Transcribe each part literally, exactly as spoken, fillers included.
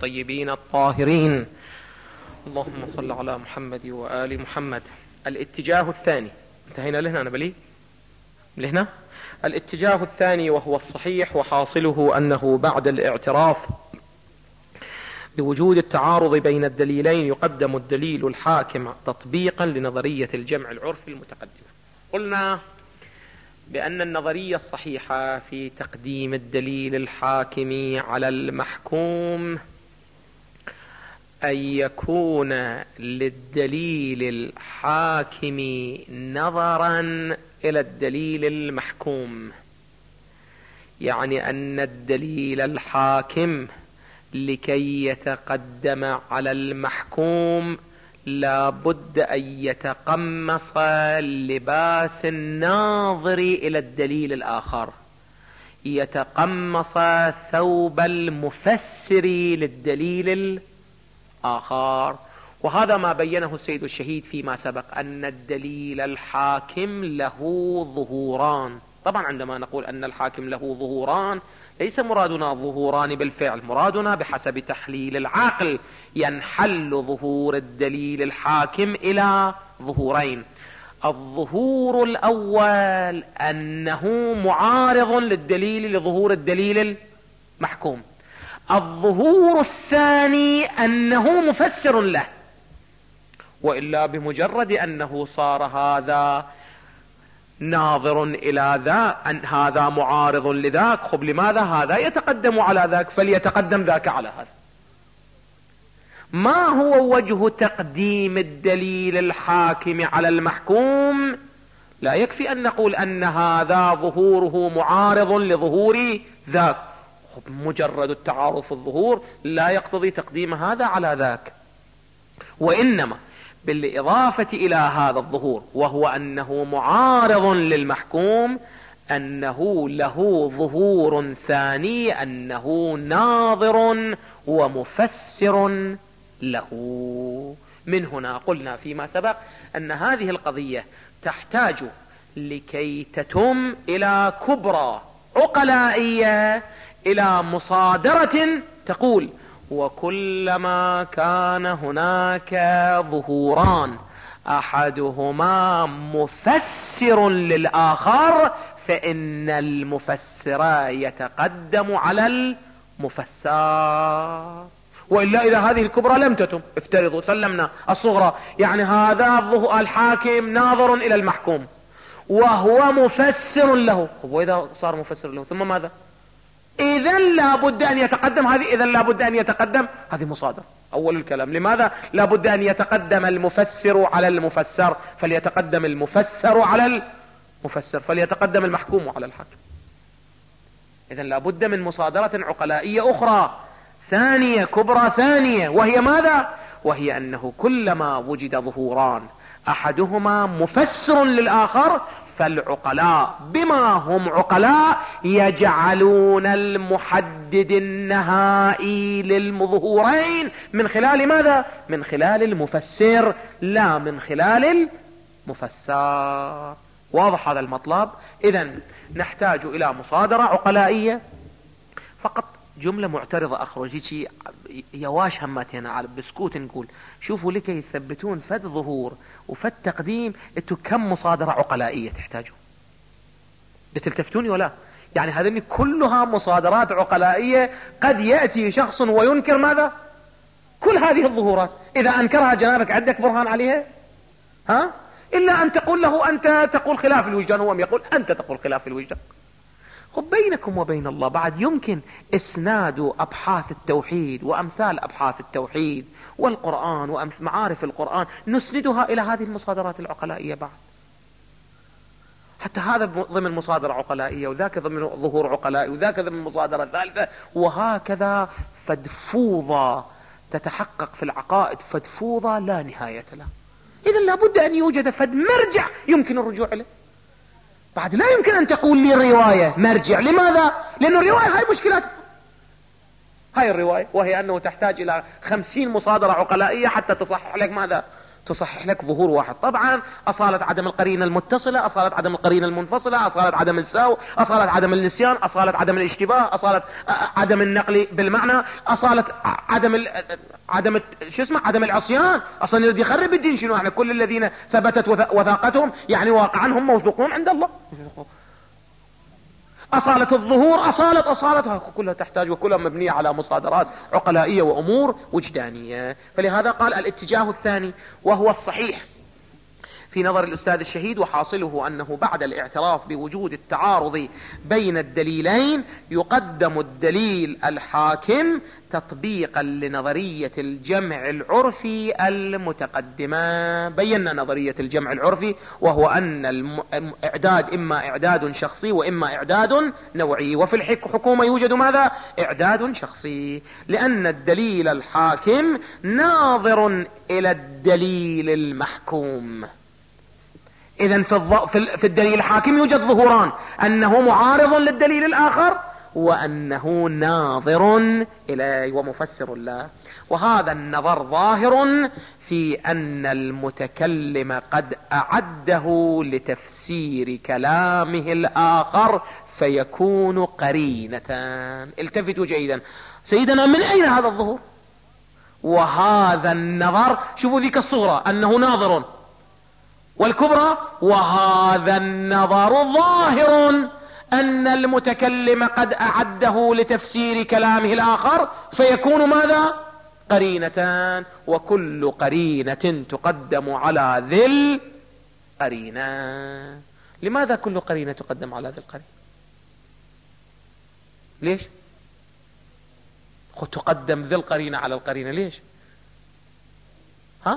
الطيبين الطاهرين. اللهم صل على محمد وآل محمد. الاتجاه الثاني انتهينا لهنا أنا بلي لهنا الاتجاه الثاني وهو الصحيح، وحاصله أنه بعد الاعتراف بوجود التعارض بين الدليلين يقدم الدليل الحاكم تطبيقا لنظرية الجمع العرفي المتقدمة. قلنا بأن النظرية الصحيحة في تقديم الدليل الحاكم على المحكوم أن يكون للدليل الحاكم نظرا إلى الدليل المحكوم، يعني أن الدليل الحاكم لكي يتقدم على المحكوم لا بد أن يتقمص لباس الناظر إلى الدليل الآخر، يتقمص ثوب المفسر للدليل الآخر. وهذا ما بينه السيد الشهيد فيما سبق، أن الدليل الحاكم له ظهوران. طبعا عندما نقول أن الحاكم له ظهوران ليس مرادنا ظهوران بالفعل، مرادنا بحسب تحليل العقل ينحل ظهور الدليل الحاكم إلى ظهورين. الظهور الأول أنه معارض للدليل لظهور الدليل المحكوم. الظهور الثاني أنه مفسر له، وإلا بمجرد أنه صار هذا ناظر إلى ذا أن هذا معارض لذاك، خب لماذا هذا يتقدم على ذاك فليتقدم ذاك على هذا؟ ما هو وجه تقديم الدليل الحاكم على المحكوم؟ لا يكفي أن نقول أن هذا ظهوره معارض لظهور ذاك، خب مجرد التعارض في الظهور لا يقتضي تقديم هذا على ذاك، وإنما بالإضافة إلى هذا الظهور وهو أنه معارض للمحكوم أنه له ظهور ثاني، أنه ناظر ومفسر له. من هنا قلنا فيما سبق أن هذه القضية تحتاج لكي تتم إلى كبرى عقلائية، إلى مصادرة تقول وكلما كان هناك ظهوران أحدهما مفسر للآخر فإن المفسر يتقدم على المفسر، وإلا إذا هذه الكبرى لم تتم. افترضوا سلمنا الصغرى، يعني هذا الحاكم ناظر إلى المحكوم وهو مفسر له، وإذا صار مفسر له ثم ماذا؟ إذن لابد أن يتقدم هذه إذن لابد أن يتقدم هذه مصادرة. أول الكلام لماذا لابد أن يتقدم المفسر على المفسر؟ فليتقدم المفسر على المفسر، فليتقدم المحكوم على الحاكم. إذن لابد من مصادرة عقلائية أخرى ثانية كبرى ثانية، وهي ماذا؟ وهي أنه كلما وجد ظهوران أحدهما مفسر للآخر فالعقلاء بما هم عقلاء يجعلون المحدد النهائي للظهورين من خلال ماذا؟ من خلال المفسر لا من خلال المفسر. واضح هذا المطلب؟ إذن نحتاج إلى مصادرة عقلائية. فقط جملة معترضة أخرج شيء يواش همتنا على بسكوت نقول شوفوا لكي يثبتون فد ظهور وفد تقديم انتوا كم مصادرة عقلائية تحتاجوا؟ بتلتفتوني ولا؟ يعني هذه كلها مصادرات عقلائية. قد يأتي شخص وينكر ماذا؟ كل هذه الظهورات. إذا أنكرها جنابك عندك برهان عليها؟ ها؟ إلا أن تقول له أنت تقول خلاف الوجدان، هو يقول أنت تقول خلاف الوجدان. خب بينكم وبين الله بعد يمكن إسناد أبحاث التوحيد وأمثال أبحاث التوحيد والقرآن ومعارف القرآن نسندها إلى هذه المصادرات العقلائية بعد. حتى هذا ضمن مصادرة عقلائية وذاك ضمن ظهور عقلائي وذاك ضمن مصادرة ثالثة، وهكذا فدفوضة تتحقق في العقائد، فدفوضة لا نهاية لها. إذن لابد أن يوجد فد مرجع يمكن الرجوع إليه. بعد لا يمكن أن تقول لي رواية مرجع. لماذا؟ لأن الرواية هاي مشكلات هاي الرواية، وهي أنه تحتاج إلى خمسين مصادرة عقلائية حتى تصحح لك ماذا؟ تصحح لك ظهور واحد. طبعا أصالة عدم القرينة المتصلة، أصالة عدم القرينة المنفصلة، أصالة عدم السهو، أصالة عدم النسيان، أصالة عدم الاشتباه، أصالة عدم النقل بالمعنى، أصالة عدم عدم شو اسمه عدم العصيان. أصلا الذي يخرب الدين شنو؟ يعني كل الذين ثبتت وثاقتهم يعني واقعا هم موثوقون عند الله. أصالة الظهور، أصالة أصالتها كلها تحتاج، وكلها مبنية على مصادرات عقلائية وأمور وجدانية. فلهذا قال الاتجاه الثاني وهو الصحيح في نظر الأستاذ الشهيد، وحاصله أنه بعد الاعتراف بوجود التعارض بين الدليلين يقدم الدليل الحاكم تطبيقا لنظرية الجمع العرفي المتقدمة. بينا نظرية الجمع العرفي، وهو أن الإعداد إما إعداد شخصي وإما إعداد نوعي، وفي الحكومة يوجد ماذا؟ إعداد شخصي، لأن الدليل الحاكم ناظر إلى الدليل المحكوم. إذن في, الض... في الدليل الحاكم يوجد ظهوران، أنه معارض للدليل الآخر وأنه ناظر إليه ومفسر له. وهذا النظر ظاهر في أن المتكلم قد أعده لتفسير كلامه الآخر فيكون قرينة. التفتوا جيدا سيدنا، من أين هذا الظهور؟ وهذا النظر، شوفوا ذيك الصغرى أنه ناظر، والكبرى وهذا النظر ظاهر أن المتكلم قد أعده لتفسير كلامه الآخر فيكون ماذا؟ قرينة. وكل قرينة تقدم على ذي القرينة. لماذا كل قرينة تقدم على ذي القرينة؟ ليش؟ تقدم ذي القرينة على القرينة ليش؟ ها؟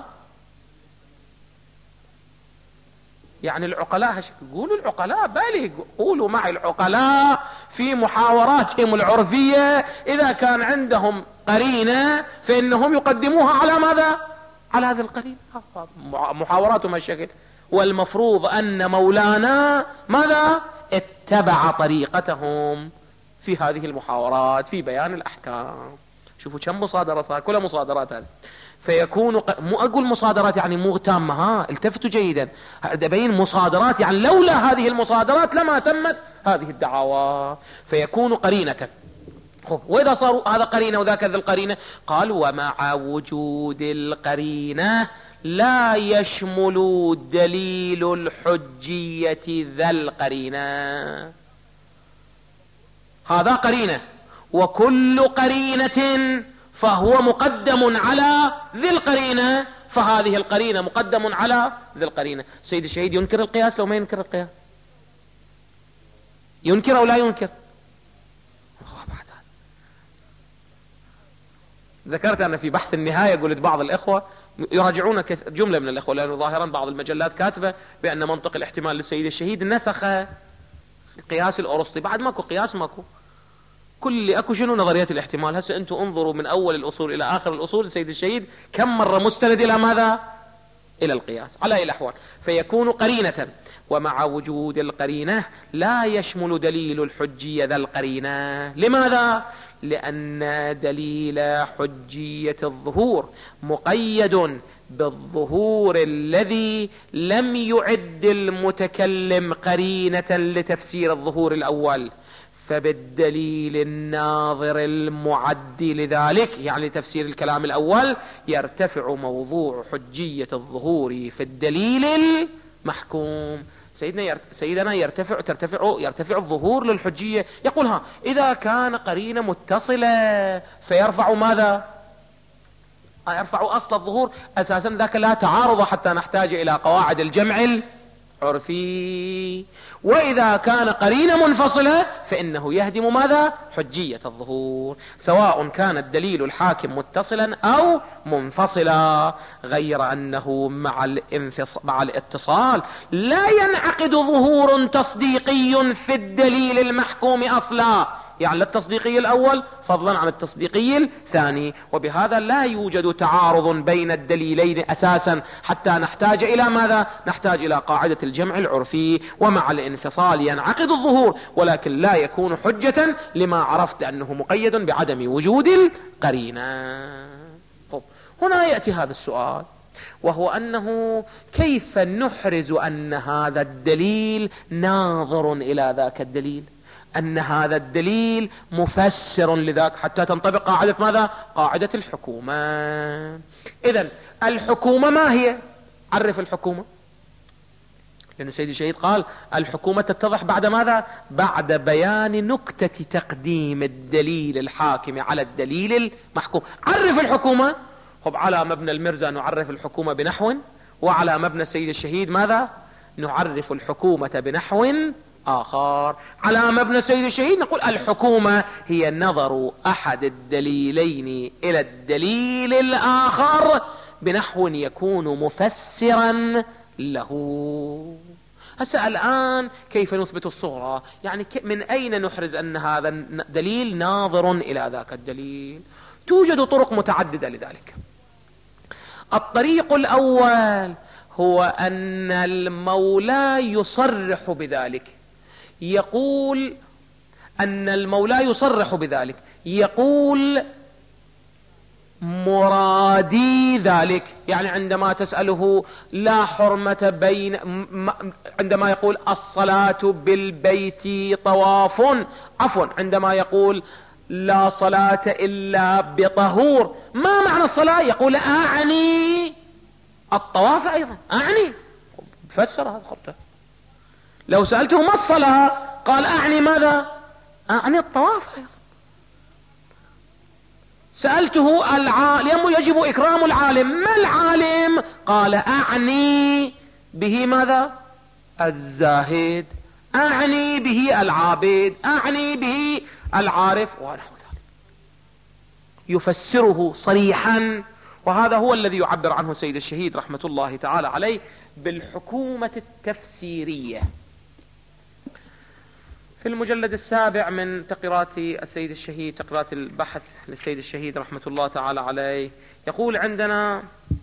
يعني العقلاء هش... قولوا العقلاء بالي، قولوا معي العقلاء في محاوراتهم العرفية إذا كان عندهم قرينة فإنهم يقدموها على ماذا؟ على هذه القرينة. محاوراتهم هالشكل. والمفروض أن مولانا ماذا؟ اتبع طريقتهم في هذه المحاورات في بيان الأحكام. شوفوا كم مصادرة صار، كلها مصادرات هذه. فيكون ق... مو أقول مصادرات يعني مو تامة، ها التفتوا جيدا، هذا بين مصادرات يعني لولا هذه المصادرات لما تمت هذه الدعاوى. فيكون قرينة. خب، وإذا صاروا هذا قرينة وذاك ذا القرينة، قال ومع وجود القرينة لا يشمل دليل الحجية ذا القرينة. هذا قرينة، وكل قرينة فهو مقدم على ذي القرينة، فهذه القرينة مقدم على ذي القرينة. سيد الشهيد ينكر القياس لو ما ينكر القياس؟ ينكر أو لا ينكر؟ ذكرت أنا في بحث النهاية قلت بعض الإخوة يراجعون جملة من الإخوة، لأنه ظاهرا بعض المجلات كاتبة بأن منطق الاحتمال للسيد الشهيد نسخ القياس الأرسطي. بعد ماكو قياس، ماكو كل اكو شنو نظرية الاحتمال. هسه انتم انظروا من اول الاصول الى اخر الاصول السيد الشهيد كم مرة مستند الى ماذا؟ الى القياس. على اي الاحوال فيكون قرينة، ومع وجود القرينة لا يشمل دليل الحجية ذا القرينة. لماذا؟ لان دليل حجية الظهور مقيد بالظهور الذي لم يعد المتكلم قرينة لتفسير الظهور الاول، فبالدليل الناظر المعد لذلك يعني تفسير الكلام الأول يرتفع موضوع حجية الظهور في الدليل المحكوم. سيدنا يرت... سيدنا يرتفع ترتفع يرتفع الظهور للحجية. يقولها إذا كان قرينة متصلة فيرفع ماذا؟ يرفع أصل الظهور. أساسا ذاك لا تعارض حتى نحتاج إلى قواعد الجمع عرفي. وإذا كان قرينة منفصلة فإنه يهدم ماذا؟ حجية الظهور، سواء كان الدليل الحاكم متصلا أو منفصلا، غير أنه مع الانفص... مع الاتصال لا ينعقد ظهور تصديقي في الدليل المحكوم أصلا، يعني التصديقي الأول فضلا عن التصديقي الثاني. وبهذا لا يوجد تعارض بين الدليلين أساسا حتى نحتاج إلى ماذا؟ نحتاج إلى قاعدة الجمع العرفي. ومع الانفصال ينعقد الظهور ولكن لا يكون حجة لما عرفت أنه مقيد بعدم وجود القرينة. هنا يأتي هذا السؤال، وهو أنه كيف نحرز أن هذا الدليل ناظر إلى ذاك الدليل، أن هذا الدليل مفسر لذاك، حتى تنطبق قاعدة ماذا؟ قاعدة الحكومة. إذن الحكومة ما هي؟ عرف الحكومة، لأن سيد الشهيد قال الحكومة تتضح بعد ماذا؟ بعد بيان نكتة تقديم الدليل الحاكم على الدليل المحكوم. عرف الحكومة. خب على مبنى المرزا نعرف الحكومة بنحو، وعلى مبنى سيد الشهيد ماذا؟ نعرف الحكومة بنحو آخر. على مبنى سيد الشهيد نقول الحكومة هي نظر أحد الدليلين إلى الدليل الآخر بنحو يكون مفسرا له. هسه الآن كيف نثبت الصغرى؟ يعني من أين نحرز أن هذا الدليل ناظر إلى ذاك الدليل؟ توجد طرق متعددة لذلك. الطريق الأول هو أن المولى يصرح بذلك، يقول أن المولى يصرح بذلك، يقول مرادي ذلك. يعني عندما تسأله لا حرمة بين، عندما يقول الصلاة بالبيت طواف، عفوا عندما يقول لا صلاة إلا بطهور، ما معنى الصلاة؟ يقول أعني الطواف أيضا، أعني. فسر هذا خطأ. لو سألته ما الصلاة قال أعني ماذا؟ أعني الطواف أيضا. سألته العالم يجب إكرام العالم، ما العالم؟ قال أعني به ماذا؟ الزاهد، أعني به العابد، أعني به العارف ونحو ذلك. يفسره صريحا، وهذا هو الذي يعبر عنه سيد الشهيد رحمة الله تعالى عليه بالحكومة التفسيرية. في المجلد السابع من تقريرات السيد الشهيد، تقريرات البحث للسيد الشهيد رحمة الله تعالى عليه، يقول عندنا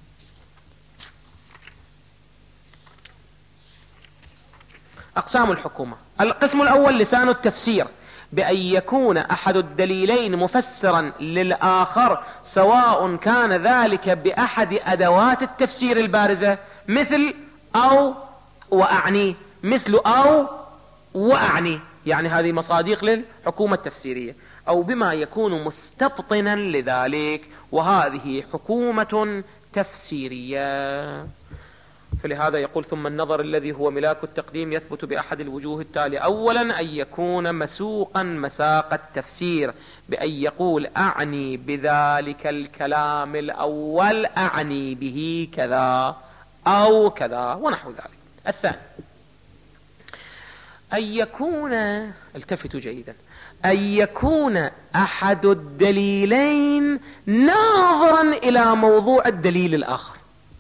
أقسام الحكومة. القسم الأول لسان التفسير، بأن يكون أحد الدليلين مفسرا للآخر، سواء كان ذلك بأحد أدوات التفسير البارزة، مثل أو وأعني، مثل أو وأعني، يعني هذه مصادق للحكومة التفسيرية، أو بما يكون مستبطنا لذلك، وهذه حكومة تفسيرية. فلهذا يقول ثم النظر الذي هو ملاك التقديم يثبت بأحد الوجوه التالي. أولا أن يكون مسوقا مساق التفسير، بأن يقول أعني بذلك الكلام الأول أعني به كذا أو كذا ونحو ذلك. الثاني أن يكون، التفتوا جيدا، أن يكون أحد الدليلين ناظرا إلى موضوع الدليل الآخر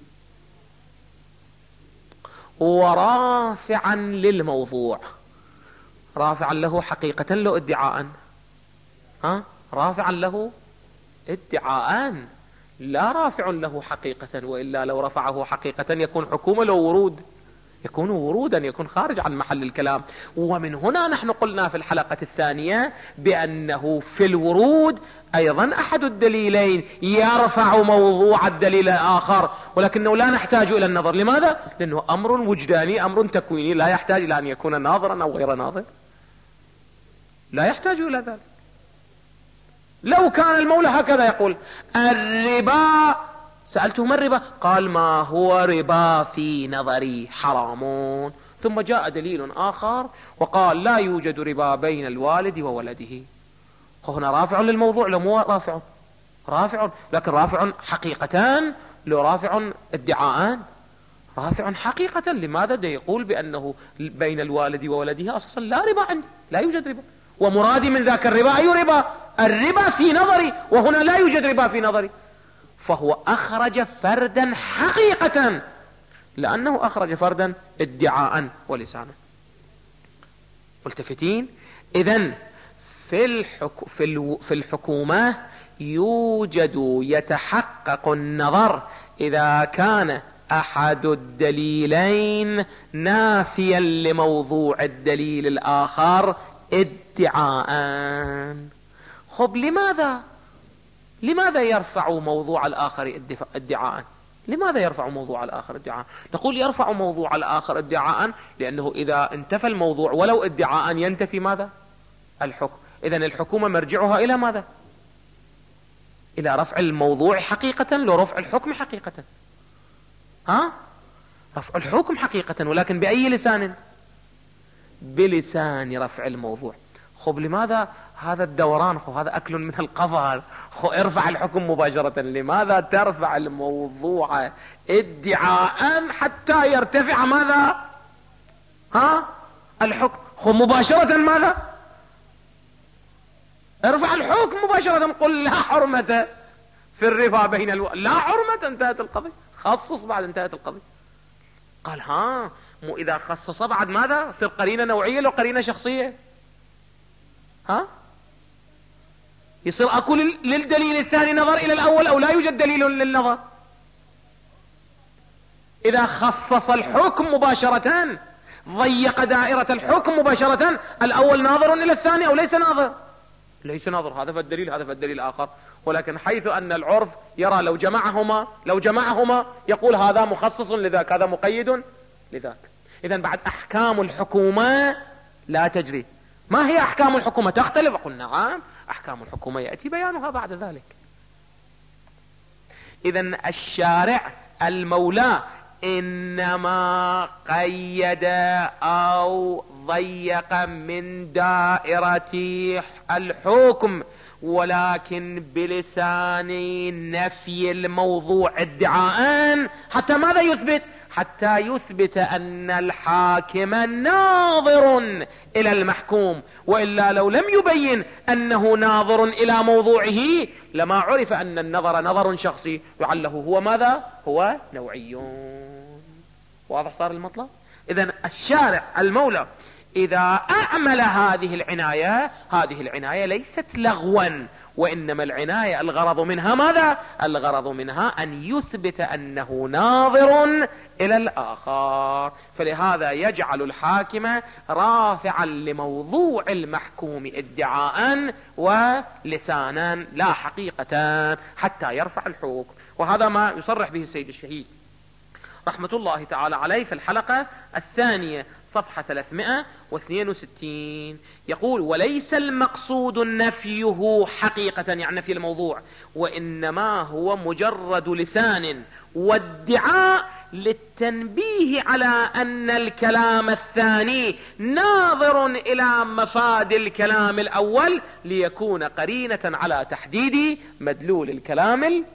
ورافعا للموضوع، رافعا له حقيقة لو ادعاء، ها رافعا له ادعاء، لا رافع له حقيقة، وإلا لو رفعه حقيقة يكون حكومة لو ورود، يكون ورودا، يكون خارج عن محل الكلام. ومن هنا نحن قلنا في الحلقة الثانية بأنه في الورود أيضا أحد الدليلين يرفع موضوع الدليل الآخر، ولكنه لا نحتاج إلى النظر. لماذا؟ لأنه أمر وجداني، أمر تكويني، لا يحتاج إلى أن يكون ناظرا أو غير ناظر، لا يحتاج إلى ذلك. لو كان المولى هكذا يقول الربا، سألته ما الربا؟ قال ما هو ربا في نظري حرام، ثم جاء دليل آخر وقال لا يوجد ربا بين الوالد وولده. هنا رافع للموضوع لو مو رافع؟ رافع، لكن رافع حقيقتان لو رافع ادعاءان، رافع حقيقة. لماذا؟ ده يقول بأنه بين الوالد وولده أساسا لا ربا عندي، لا يوجد ربا، ومرادي من ذاك الربا أي ربا؟ الربا في نظري، وهنا لا يوجد ربا في نظري. فهو أخرج فردا حقيقة، لأنه أخرج فردا ادعاء ولسانا. ملتفتين؟ إذن في, الحك... في, ال... في الحكومة يوجد يتحقق النظر إذا كان أحد الدليلين نافيا لموضوع الدليل الآخر ادعاء. خب لماذا لماذا يرفع موضوع الآخر ادعاء؟ لماذا يرفع موضوع الآخر ادعاء؟ نقول يرفع موضوع الآخر ادعاء لأنه إذا انتفى الموضوع ولو ادعاء ينتفي ماذا؟ الحكم. إذن الحكومة مرجعها إلى ماذا؟ إلى رفع الموضوع حقيقة لو رفع الحكم حقيقة. ها؟ رفع الحكم حقيقة، ولكن بأي لسان؟ بلسان رفع الموضوع. خب لماذا هذا الدوران؟ خو هذا أكل من القفا. خو ارفع الحكم مباشرة. لماذا ترفع الموضوع ادعاء حتى يرتفع ماذا؟ ها؟ الحكم. خو مباشرة ماذا؟ ارفع الحكم مباشرة. قل لا حرمة في الربا بين الو... لا حرمة، انتهت القضية. خصص بعد انتهت القضية. قال ها مو إذا خصص بعد ماذا؟ صير قرينة نوعية لو قرينة شخصية. ها؟ يصير أكو للدليل الثاني نظر إلى الأول أو لا يوجد دليل للنظر؟ إذا خصص الحكم مباشرة ضيق دائرة الحكم مباشرة، الأول ناظر إلى الثاني أو ليس ناظر؟ ليس ناظر. هذا فالدليل هذا فالدليل آخر. ولكن حيث أن العرف يرى لو جمعهما لو جمعهما يقول هذا مخصص لذاك، هذا مقيد لذاك. إذن بعد أحكام الحكومة لا تجري. ما هي أحكام الحكومة؟ تختلف. أقول نعم، أحكام الحكومة يأتي بيانها بعد ذلك. إذن الشارع المولى إنما قيد أو ضيق من دائرة الحكم، ولكن بلسان نفي الموضوع ادعاء. حتى ماذا يثبت؟ حتى يثبت أن الحاكم ناظر إلى المحكوم، وإلا لو لم يبين أنه ناظر إلى موضوعه لما عرف أن النظر نظر شخصي، لعله هو ماذا؟ هو نوعي. واضح صار المطلب؟ إذن الشارع المولى إذا أعمل هذه العناية، هذه العناية ليست لغوا، وإنما العناية الغرض منها ماذا؟ الغرض منها أن يثبت أنه ناظر إلى الآخر. فلهذا يجعل الحاكم رافعا لموضوع المحكوم ادعاء ولسانا لا حقيقة حتى يرفع الحكم. وهذا ما يصرح به السيد الشهيد رحمة الله تعالى عليه في الحلقة الثانية صفحة ثلاثمائة واثنين وستين. يقول: وليس المقصود نفيه حقيقة، يعني نفي الموضوع، وإنما هو مجرد لسان وادعاء للتنبيه على أن الكلام الثاني ناظر إلى مفاد الكلام الأول، ليكون قرينة على تحديد مدلول الكلام الأول.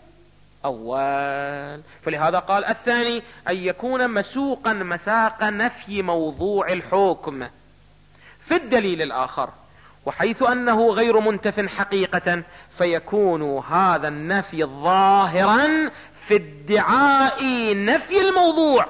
أول. فلهذا قال الثاني أن يكون مسوقا مساق نفي موضوع الحكم في الدليل الآخر، وحيث أنه غير منتف حقيقة فيكون هذا النفي ظاهرا في ادعاء نفي الموضوع،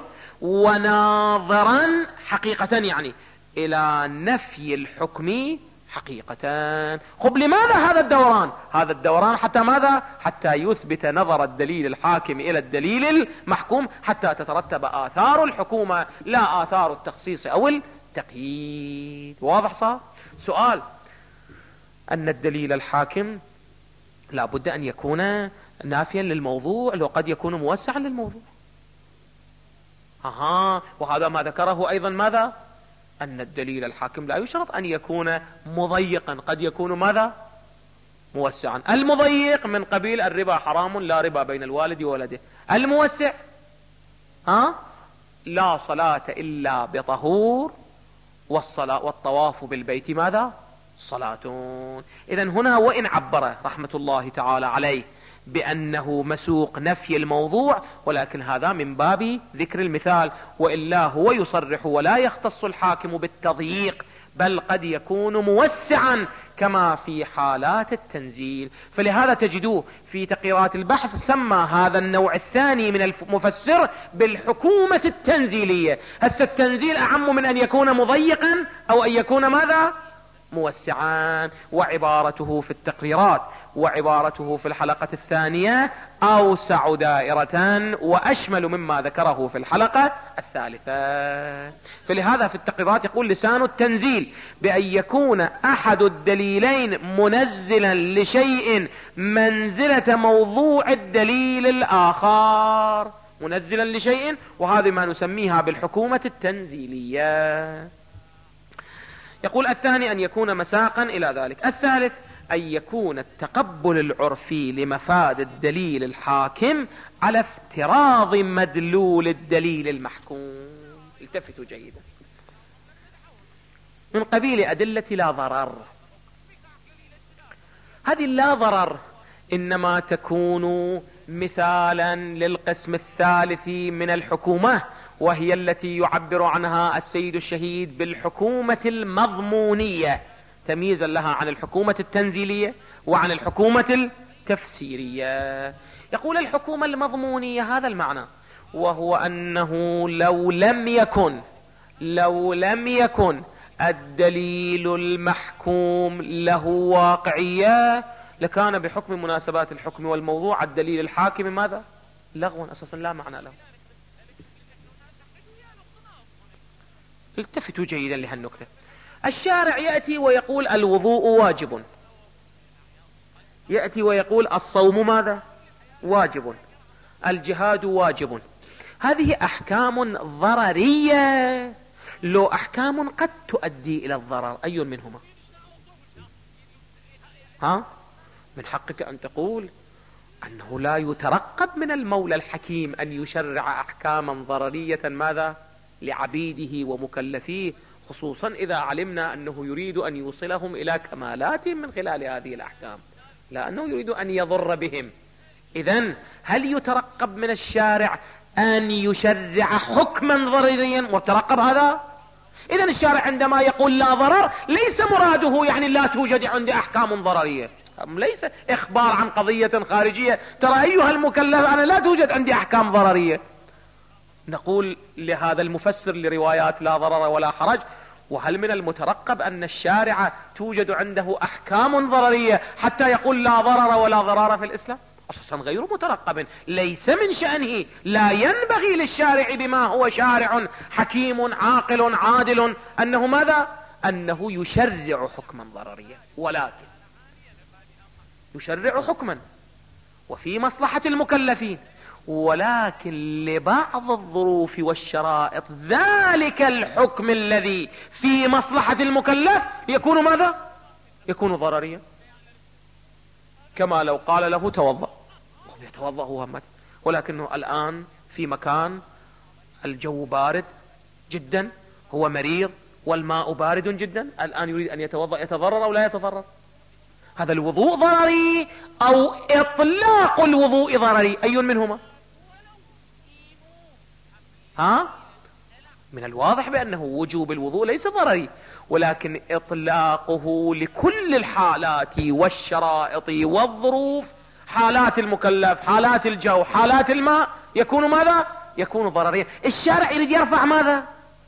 وناظرا حقيقة يعني إلى نفي الحكم حقيقة. خب لماذا هذا الدوران؟ هذا الدوران حتى ماذا؟ حتى يثبت نظر الدليل الحاكم إلى الدليل المحكوم، حتى تترتب آثار الحكومة لا آثار التخصيص أو التقييد. واضح صار؟ سؤال: أن الدليل الحاكم لا بد أن يكون نافيا للموضوع، لو قد يكون موسعا للموضوع. أها، وهذا ما ذكره أيضا ماذا؟ أن الدليل الحاكم لا يشرط أن يكون مضيقا، قد يكون ماذا؟ موسعا. المضيق من قبيل الربا حرام لا ربا بين الوالد وولده. الموسع ها؟ لا صلاة إلا بطهور، والصلاة والطواف بالبيت ماذا؟ صلاة. إذن هنا وإن عبر رحمة الله تعالى عليه بأنه مسوق نفي الموضوع، ولكن هذا من باب ذكر المثال، وإلا هو يصرح ولا يختص الحاكم بالتضييق، بل قد يكون موسعا كما في حالات التنزيل. فلهذا تجدوه في تقريرات البحث سمى هذا النوع الثاني من المفسر بالحكومة التنزيلية. هسه التنزيل أعم من أن يكون مضيقا أو أن يكون ماذا؟ موسعان. وعبارته في التقريرات وعبارته في الحلقة الثانية أوسع دائرة وأشمل مما ذكره في الحلقة الثالثة. فلهذا في التقريرات يقول: لسان التنزيل بأن يكون أحد الدليلين منزلا لشيء منزلة موضوع الدليل الآخر. منزلا لشيء، وهذه ما نسميها بالحكومة التنزيلية. يقول الثاني أن يكون مساقا إلى ذلك. الثالث أن يكون التقبل العرفي لمفاد الدليل الحاكم على افتراض مدلول الدليل المحكوم. التفتوا جيدا، من قبيل أدلة لا ضرر. هذه اللا ضرر إنما تكون مثالا للقسم الثالث من الحكومة، وهي التي يعبر عنها السيد الشهيد بالحكومة المضمونية، تمييزا لها عن الحكومة التنزيلية وعن الحكومة التفسيرية. يقول الحكومة المضمونية هذا المعنى، وهو أنه لو لم يكن لو لم يكن الدليل المحكوم له واقعية لكان بحكم مناسبات الحكم والموضوع الدليل الحاكم ماذا؟ لغوا، أساسا لا معنى له. التفتوا جيدا لهالنكتة. الشارع يأتي ويقول الوضوء واجب، يأتي ويقول الصوم ماذا؟ واجب، الجهاد واجب. هذه أحكام ضررية، لو أحكام قد تؤدي إلى الضرر، أي منهما؟ ها؟ من حقك أن تقول أنه لا يترقب من المولى الحكيم أن يشرع أحكاما ضررية ماذا؟ لعبيده ومكلفيه، خصوصا إذا علمنا أنه يريد أن يوصلهم إلى كمالاتهم من خلال هذه الأحكام، لا أنه يريد أن يضر بهم. إذن هل يترقب من الشارع أن يشرع حكما ضرريا؟ مترقب هذا؟ إذن الشارع عندما يقول لا ضرر ليس مراده يعني لا توجد عندي أحكام ضررية، ليس إخبار عن قضية خارجية، ترى أيها المكلف أنا لا توجد عندي أحكام ضررية. نقول لهذا المفسر لروايات لا ضرر ولا حرج، وهل من المترقب أن الشارع توجد عنده أحكام ضررية حتى يقول لا ضرر ولا ضرار في الإسلام؟ أساسا غير مترقب، ليس من شأنه، لا ينبغي للشارع بما هو شارع حكيم عاقل عادل أنه ماذا؟ أنه يشرع حكما ضرريا، ولكن يشرع حكما وفي مصلحة المكلفين، ولكن لبعض الظروف والشرائط ذلك الحكم الذي في مصلحة المكلف يكون ماذا؟ يكون ضرريا. كما لو قال له توضأ، يتوضأ هو همت، ولكنه الآن في مكان الجو بارد جدا، هو مريض والماء بارد جدا، الآن يريد أن يتوضأ، يتضرر أو لا يتضرر؟ هذا الوضوء ضرري أو إطلاق الوضوء ضرري، أي منهما؟ ها؟ من الواضح بأنه وجوب الوضوء ليس ضرري، ولكن إطلاقه لكل الحالات والشرائط والظروف، حالات المكلف، حالات الجو، حالات الماء، يكون ماذا؟ يكون ضرريا. الشارع يريد يرفع ماذا؟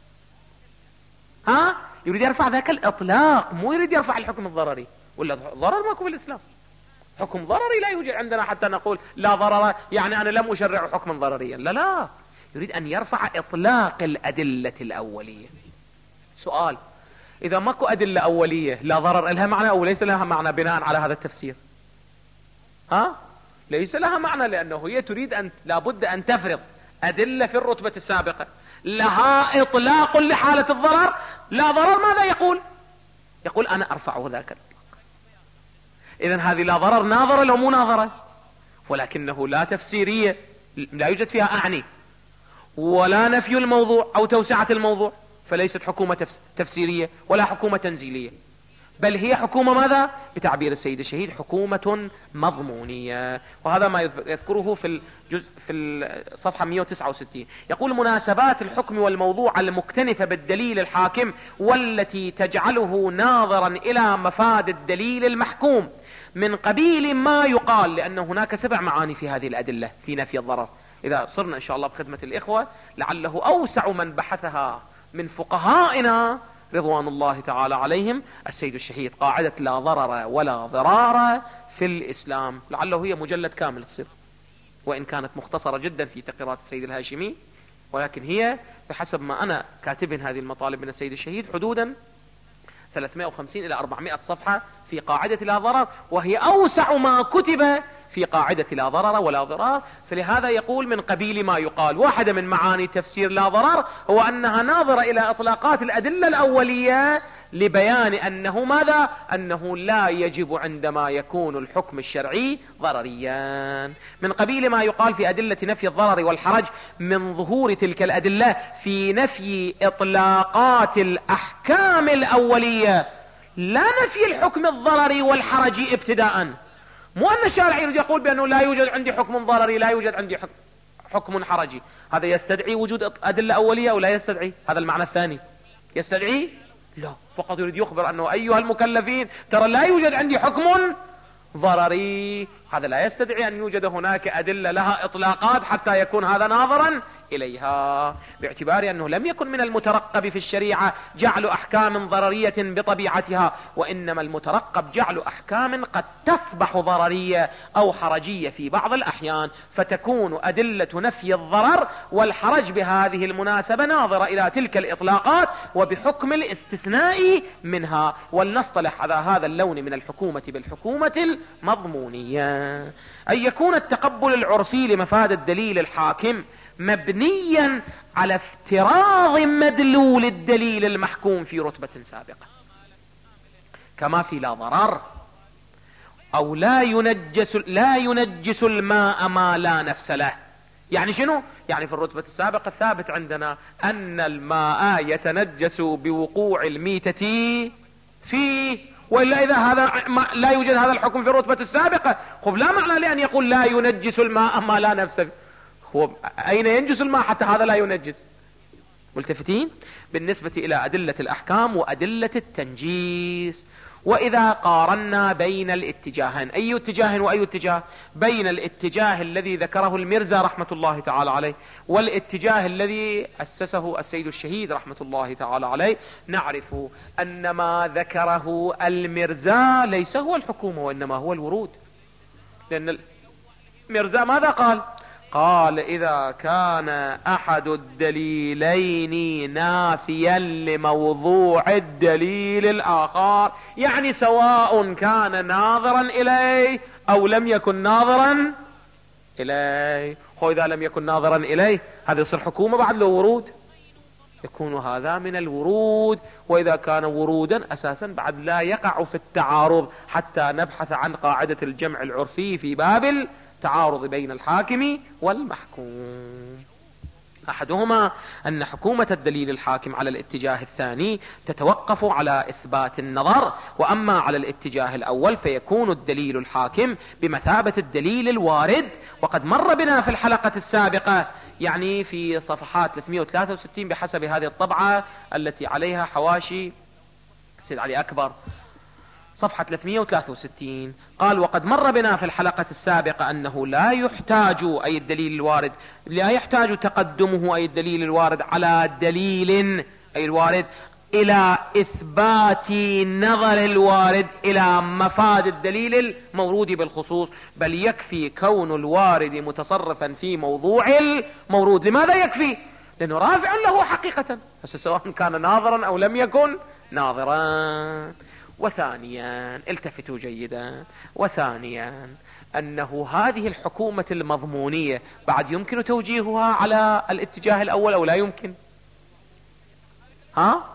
ها؟ يريد يرفع ذاك الإطلاق، مو يريد يرفع الحكم الضرري. ولا ضرر ماكو في الإسلام، حكم ضرري لا يوجد عندنا حتى نقول لا ضرر يعني أنا لم أشرع حكما ضرريا، لا لا، يريد أن يرفع إطلاق الأدلة الأولية. سؤال، إذا ماكو أدلة أولية لا ضرر لها معنى أو ليس لها معنى بناء على هذا التفسير؟ ها؟ ليس لها معنى، لأنه هي تريد أن لابد أن تفرض أدلة في الرتبة السابقة لها إطلاق لحالة الضرر، لا ضرر ماذا يقول؟ يقول أنا أرفعه ذاك. إذن هذه لا ضرر ناظرة لو مو ناظرة، ولكنه لا تفسيرية، لا يوجد فيها أعني ولا نفي الموضوع أو توسعة الموضوع، فليست حكومة تفسيرية ولا حكومة تنزيلية، بل هي حكومة ماذا؟ بتعبير السيد الشهيد حكومة مضمونية. وهذا ما يذكره في الجزء في الصفحة مئة وتسعة وستين، يقول مناسبات الحكم والموضوع المكتنفة بالدليل الحاكم والتي تجعله ناظرا إلى مفاد الدليل المحكوم من قبيل ما يقال، لأن هناك سبع معاني في هذه الأدلة في نفي الضرر. إذا صرنا إن شاء الله بخدمة الإخوة لعله أوسع من بحثها من فقهائنا رضوان الله تعالى عليهم السيد الشهيد، قاعدة لا ضرر ولا ضرار في الإسلام، لعله هي مجلد كامل تصير، وإن كانت مختصرة جدا في تقريرات السيد الهاشمي، ولكن هي بحسب ما أنا كاتب هذه المطالب من السيد الشهيد حدودا ثلاثمائة وخمسين إلى أربعمائة صفحة في قاعدة لا ضرر، وهي أوسع ما كتب في قاعدة لا ضرر ولا ضرار. فلهذا يقول من قبيل ما يقال واحدة من معاني تفسير لا ضرر هو أنها ناظرة إلى إطلاقات الأدلة الأولية لبيان أنه ماذا؟ أنه لا يجب عندما يكون الحكم الشرعي ضرريا. من قبيل ما يقال في أدلة نفي الضرر والحرج من ظهور تلك الأدلة في نفي إطلاقات الأحكام الأولية، لا نفي الحكم الضرري والحرجي ابتداء. مو أن الشارع يريد يقول بأنه لا يوجد عندي حكم ضرري لا يوجد عندي حكم, حكم حرجي. هذا يستدعي وجود أدلة أولية أو لا يستدعي؟ هذا المعنى الثاني. يستدعي؟ لا، فقط يريد يخبر أنه أيها المكلفين ترى لا يوجد عندي حكم ضرري. هذا لا يستدعي أن يوجد هناك أدلة لها إطلاقات حتى يكون هذا ناظرا إليها، باعتبار أنه لم يكن من المترقب في الشريعة جعل أحكام ضررية بطبيعتها، وإنما المترقب جعل أحكام قد تصبح ضررية أو حرجية في بعض الأحيان، فتكون أدلة نفي الضرر والحرج بهذه المناسبة ناظرة إلى تلك الإطلاقات وبحكم الاستثناء منها. ولنصطلح على هذا اللون من الحكومة بالحكومة المضمونية، أن يكون التقبل العرفي لمفاد الدليل الحاكم مبنيا على افتراض مدلول الدليل المحكوم في رتبة سابقة، كما في لا ضرر أو لا ينجس, لا ينجس الماء ما لا نفس له. يعني شنو؟ يعني في الرتبة السابقة ثابت عندنا أن الماء يتنجس بوقوع الميتة فيه، وإلا إذا هذا لا يوجد هذا الحكم في الرتبة السابقة، خب لا معنى لأن يقول لا ينجس الماء ما لا نفس. هو أين ينجس الماء حتى هذا لا ينجس؟ ملتفتين بالنسبة إلى أدلة الأحكام وأدلة التنجيس. وإذا قارنا بين الاتجاهين، أي اتجاه وأي اتجاه؟ بين الاتجاه الذي ذكره المرزا رحمة الله تعالى عليه والاتجاه الذي أسسه السيد الشهيد رحمة الله تعالى عليه، نعرف أن ما ذكره المرزا ليس هو الحكومة وإنما هو الورود. لأن المرزا ماذا قال؟ قال إذا كان أحد الدليلين نافيا لموضوع الدليل الآخر، يعني سواء كان ناظرا إليه أو لم يكن ناظرا إليه. خو إذا لم يكن ناظرا إليه هذا يصير حكومة بعد له ورود، يكون هذا من الورود. وإذا كان ورودا أساسا بعد لا يقع في التعارض، حتى نبحث عن قاعدة الجمع العرفي في باب التعارض بين الحاكم والمحكوم. أحدهما أن حكومة الدليل الحاكم على الاتجاه الثاني تتوقف على إثبات النظر، وأما على الاتجاه الأول فيكون الدليل الحاكم بمثابة الدليل الوارد. وقد مر بنا في الحلقة السابقة، يعني في صفحات ثلاثمائة وثلاثة وستين بحسب هذه الطبعة التي عليها حواشي سيد علي أكبر، صفحة ثلاثمائة وثلاثة وستين، قال وقد مر بنا في الحلقة السابقة أنه لا يحتاج أي الدليل الوارد لا يحتاج تقدمه أي الدليل الوارد على دليل أي الوارد إلى إثبات نظر الوارد إلى مفاد الدليل المورود بالخصوص، بل يكفي كون الوارد متصرفا في موضوع المورود. لماذا يكفي؟ لأنه رافع له حقيقة سواء كان ناظرا أو لم يكن ناظرا. وثانيا التفتوا جيدا، وثانيا أنه هذه الحكومة المضمونية بعد يمكن توجيهها على الاتجاه الأول أو لا يمكن؟ ها؟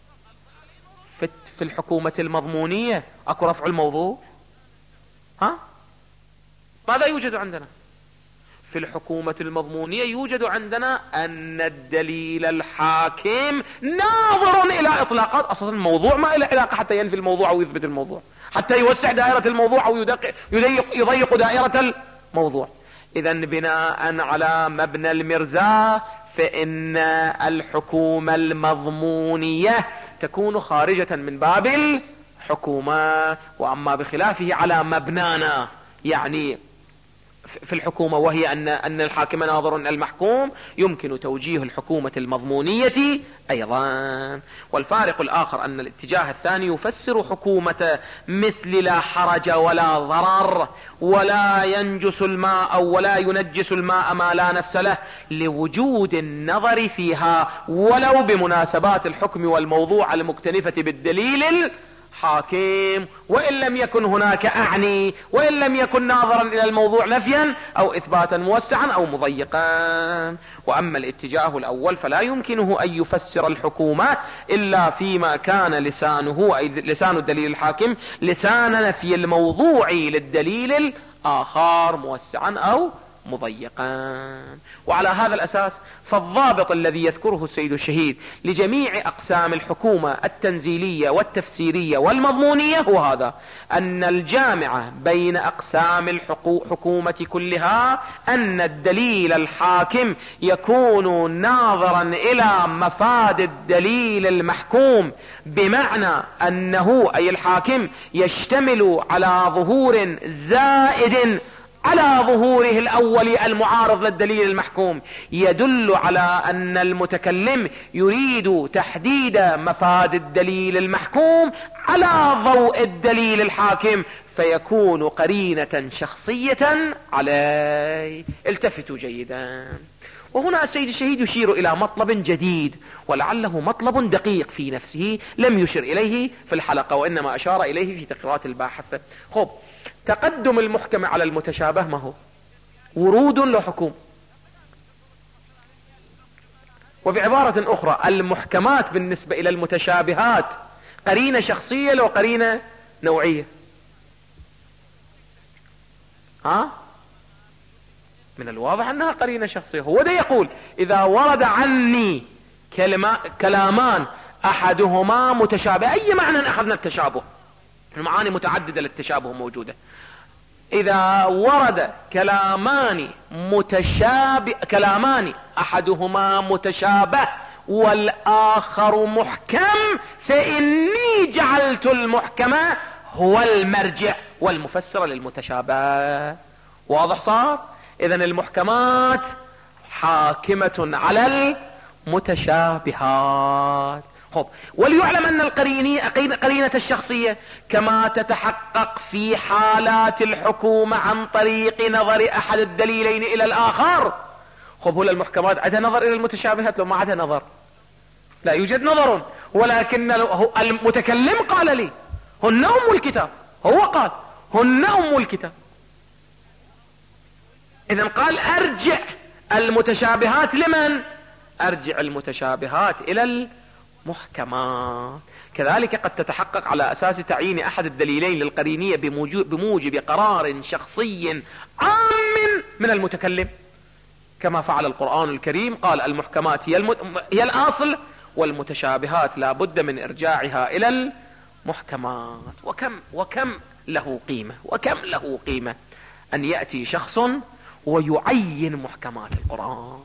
في الحكومة المضمونية أكو رفع الموضوع؟ ها؟ ماذا يوجد عندنا؟ في الحكومة المضمونية يوجد عندنا أن الدليل الحاكم ناظر إلى إطلاقات. أصلا الموضوع ما له علاقة حتى ينفي الموضوع أو يثبت الموضوع، حتى يوسع دائرة الموضوع أو يضيق, يضيق دائرة الموضوع. إذن بناء على مبنى المرزا فإن الحكومة المضمونية تكون خارجة من باب الحكومة، وأما بخلافه على مبنانا يعني في الحكومة، وهي أن أن الحاكم ناظر إلى المحكوم، يمكن توجيه الحكومة المضمونية أيضا. والفارق الآخر أن الاتجاه الثاني يفسر حكومة مثل لا حرج ولا ضرر ولا ينجس الماء أو ولا ينجس الماء ما لا نفس له، لوجود النظر فيها ولو بمناسبات الحكم والموضوع المكتنفة بالدليل حاكم، وإن لم يكن هناك أعني وإن لم يكن ناظرا إلى الموضوع نفيا أو إثباتا موسعا أو مضيقا. وأما الاتجاه الأول فلا يمكنه أن يفسر الحكومة إلا فيما كان لسانه أي لسان الدليل الحاكم لسان نفي الموضوع للدليل الآخر موسعا أو مضيقا. وعلى هذا الأساس فالضابط الذي يذكره السيد الشهيد لجميع أقسام الحكومة التنزيلية والتفسيرية والمضمونية هو هذا: أن الجامعة بين أقسام الحكومة كلها أن الدليل الحاكم يكون ناظرا إلى مفاد الدليل المحكوم، بمعنى أنه أي الحاكم يشتمل على ظهور زائد على ظهوره الأول المعارض للدليل المحكوم، يدل على أن المتكلم يريد تحديد مفاد الدليل المحكوم على ضوء الدليل الحاكم، فيكون قرينة شخصية عليه. التفتوا جيدا. وهنا السيد الشهيد يشير إلى مطلب جديد، ولعله مطلب دقيق في نفسه لم يشر إليه في الحلقة، وإنما أشار إليه في تقريرات الباحث. خب، تقدم المحكم على المتشابه ما هو؟ ورود لحكم. وبعبارة أخرى المحكمات بالنسبة إلى المتشابهات قرينة شخصية لو قرينة نوعية؟ ها؟ من الواضح أنها قرينة شخصية. هو ده يقول إذا ورد عني كلمة كلامان أحدهما متشابه، أي معنى أخذنا التشابه، المعاني متعددة للتشابه موجودة. إذا ورد كلامان متشابه كلامان أحدهما متشابه والآخر محكم، فإني جعلت المحكم هو المرجع والمفسر للمتشابه. واضح صار؟ إذن المحكمات حاكمة على المتشابهات. خب، وليعلم أن القرينة قرينة الشخصية كما تتحقق في حالات الحكومة عن طريق نظر أحد الدليلين إلى الآخر. خب، هل المحكمات عندها نظر إلى المتشابهات لو ما عندها نظر؟ لا يوجد نظر، ولكن المتكلم قال لي هن أم الكتاب، هو قال هن أم الكتاب. إذن قال أرجع المتشابهات لمن؟ أرجع المتشابهات إلى المحكمات. كذلك قد تتحقق على أساس تعيين أحد الدليلين للقرينية بموجب قرار شخصي عام من المتكلم، كما فعل القرآن الكريم، قال المحكمات هي, الم... هي الأصل والمتشابهات لا بد من إرجاعها إلى المحكمات. وكم وكم له قيمة وكم له قيمة أن يأتي شخص ويعين محكمات القرآن.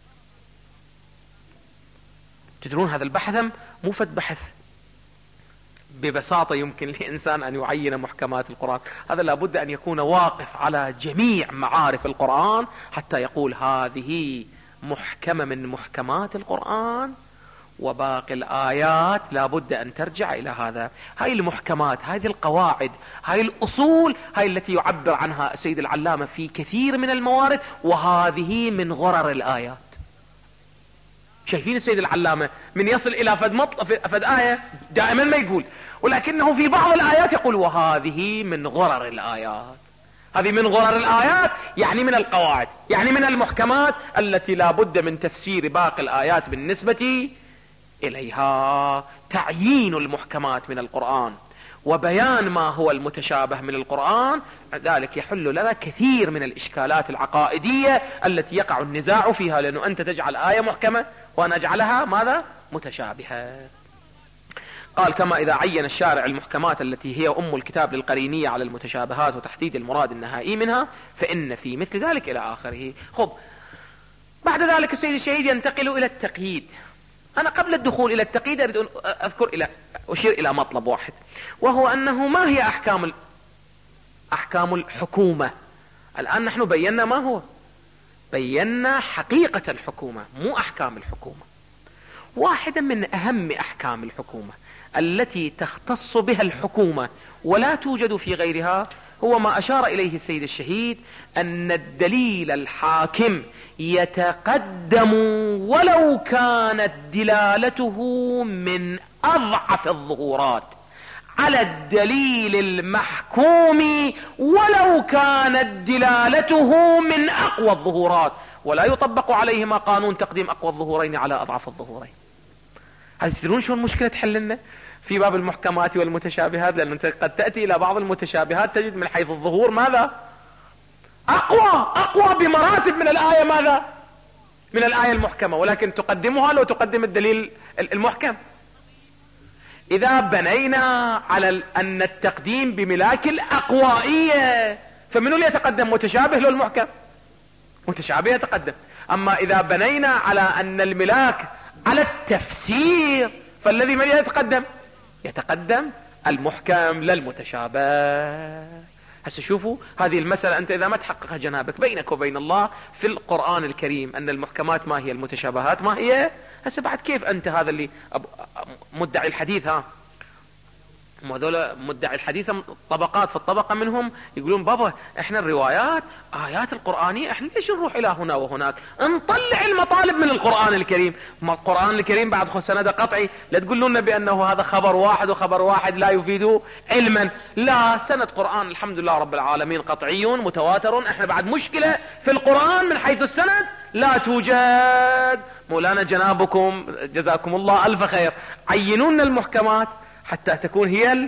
تدرون هذا البحث مو فد بحث ببساطة يمكن لإنسان أن يعين محكمات القرآن، هذا لابد أن يكون واقف على جميع معارف القرآن حتى يقول هذه محكمة من محكمات القرآن، وباقي الآيات لابد أن ترجع إلى هذا. هاي المحكمات، هذه القواعد، هاي الأصول، هاي التي يعبر عنها السيد العلامة في كثير من الموارد، وهذه من غرر الآيات. شايفين السيد العلامة من يصل إلى فد, مطلب فد آية دائما ما يقول، ولكنه في بعض الآيات يقول وهذه من غرر الآيات. هذه من غرر الآيات يعني من القواعد، يعني من المحكمات التي لا بد من تفسير باقي الآيات بالنسبة إليها. تعيين المحكمات من القرآن وبيان ما هو المتشابه من القرآن، ذلك يحل لنا كثير من الإشكالات العقائدية التي يقع النزاع فيها، لأنه أنت تجعل آية محكمة وأنا أجعلها ماذا؟ متشابهة. قال كما إذا عين الشارع المحكمات التي هي أم الكتاب للقرينية على المتشابهات وتحديد المراد النهائي منها، فإن في مثل ذلك إلى آخره. خب، بعد ذلك السيد الشهيد ينتقل إلى التقييد. أنا قبل الدخول إلى التقييد أريد أن أذكر إلى أشير إلى مطلب واحد، وهو أنه ما هي أحكام أحكام الحكومة الآن نحن بينا ما هو، بينا حقيقة الحكومة مو أحكام الحكومة. واحدة من أهم أحكام الحكومة التي تختص بها الحكومة ولا توجد في غيرها هو ما أشار إليه السيد الشهيد، أن الدليل الحاكم يتقدم ولو كانت دلالته من أضعف الظهورات على الدليل المحكوم ولو كانت دلالته من أقوى الظهورات، ولا يطبق عليهما قانون تقديم أقوى الظهورين على أضعف الظهورين. هذا تدرون شو المشكلة تحل لنا في باب المحكمات والمتشابهات؟ لأن أنت قد تأتي إلى بعض المتشابهات تجد من حيث الظهور ماذا؟ أقوى أقوى بمراتب من الآية ماذا؟ من الآية المحكمة، ولكن تقدمها لو تقدم الدليل المحكم. إذا بنينا على أن التقديم بملاك الأقوائية فمنو اللي يتقدم، متشابه لو المحكم؟ متشابه يتقدم. أما إذا بنينا على أن الملاك على التفسير فالذي من يتقدم؟ يتقدم المحكم للمتشابه. هسه شوفوا هذه المسألة، أنت إذا ما تحققها جنابك بينك وبين الله في القرآن الكريم أن المحكمات ما هي، المتشابهات ما هي، هسه بعد كيف أنت هذا اللي مدعي الحديث، ها هذول مدعي الحديث طبقات، في الطبقة منهم يقولون بابا احنا الروايات آيات القرآنية احنا ليش نروح إلى هنا وهناك، نطلع المطالب من القرآن الكريم. ما القرآن الكريم بعد سند قطعي، لا تقولون بأنه هذا خبر واحد وخبر واحد لا يفيد علما، لا، سند قرآن الحمد لله رب العالمين قطعي متواتر. احنا بعد مشكلة في القرآن من حيث السند لا توجد. مولانا جنابكم جزاكم الله ألف خير عينون المحكمات حتى تكون هي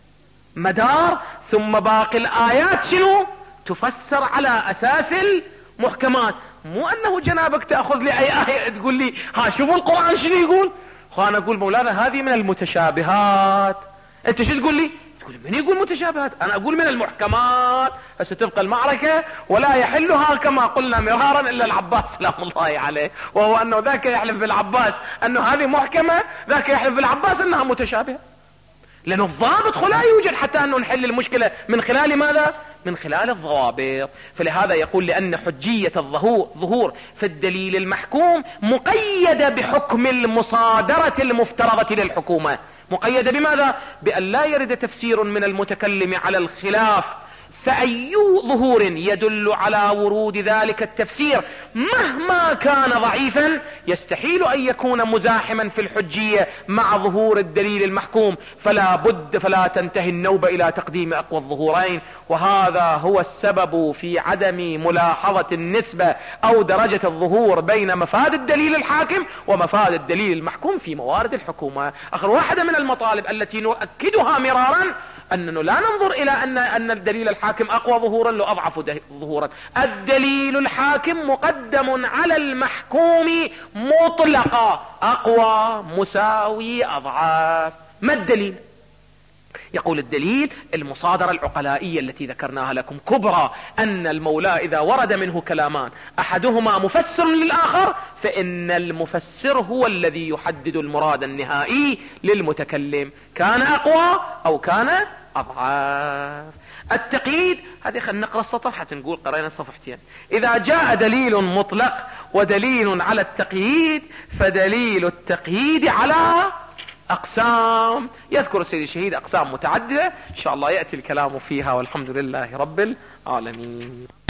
المدار، ثم باقي الآيات شنو تفسر على أساس المحكمات. مو أنه جنابك تأخذ لي أي آية تقول لي ها شوفوا القرآن شنو يقول، خانا أقول مولانا هذه من المتشابهات، أنت شو تقول لي؟ تقول من يقول متشابهات؟ أنا أقول من المحكمات. ستبقى المعركة ولا يحلها كما قلنا مرارا إلا العباس سلام الله عليه، وهو أنه ذاك يحلف بالعباس أنه هذه محكمة، ذاك يحلف بالعباس أنها متشابهة، لأن الضابط لا يوجد حتى أنه نحل المشكلة من خلال ماذا؟ من خلال الضوابط. فلهذا يقول لأن حجية الظهور في الدليل المحكوم مقيدة بحكم المصادرة المفترضة للحكومة. مقيدة بماذا؟ بأن لا يرد تفسير من المتكلم على الخلاف، فأي ظهور يدل على ورود ذلك التفسير مهما كان ضعيفا يستحيل أن يكون مزاحما في الحجية مع ظهور الدليل المحكوم، فلا بد فلا تنتهي النوبة إلى تقديم أقوى الظهورين. وهذا هو السبب في عدم ملاحظة النسبة أو درجة الظهور بين مفاد الدليل الحاكم ومفاد الدليل المحكوم في موارد الحكومة. آخر واحدة من المطالب التي نؤكدها مرارا أننا لا ننظر إلى أن أن الدليل الحاكم أقوى ظهورا لو أضعف ظهورا. الدليل الحاكم مقدم على المحكوم مطلقا، أقوى مساوي أضعاف. ما الدليل؟ يقول الدليل المصادرة العقلائية التي ذكرناها لكم كبرى، أن المولى إذا ورد منه كلامان أحدهما مفسر للآخر فإن المفسر هو الذي يحدد المراد النهائي للمتكلم، كان أقوى أو كان أضعاف. التقييد هذه خلينا نقرأ السطر حتى نقول قرأنا صفحتين. إذا جاء دليل مطلق ودليل على التقييد فدليل التقييد على أقسام. يذكر السيد الشهيد أقسام متعددة إن شاء الله يأتي الكلام فيها، والحمد لله رب العالمين.